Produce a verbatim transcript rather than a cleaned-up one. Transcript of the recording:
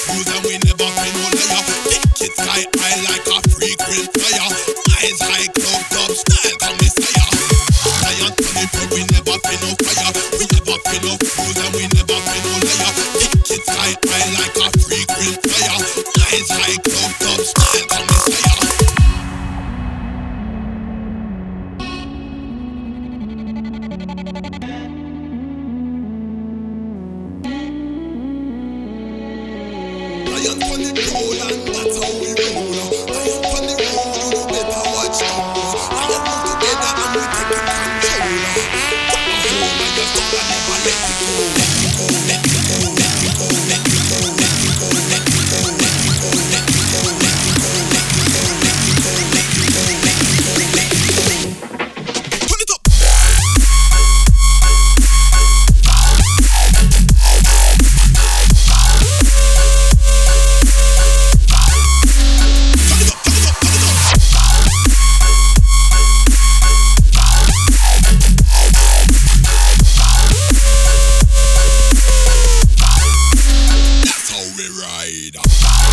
fuse and we never feel no liar. Kick it sky high like a frequent fire. Eyes high, cloaked up, style to Messiah. Lion to the front, we never feel no fire. We never feel no fuse and we never feel no liar. Kick it sky high like a frequent fire. Eyes high, cloaked up, style to Messiah. Lion on the road and that's how we roll. Lion on the road, you better watch out. Lion move together and we take it control. Put a hold on your tongue and never let it go. Let it go, let it go, let it go, let it go, let it go, let it go, let it go, let it go, let it go, let it go, let it go, let it go, let it go. Turn it up. That's how we ride.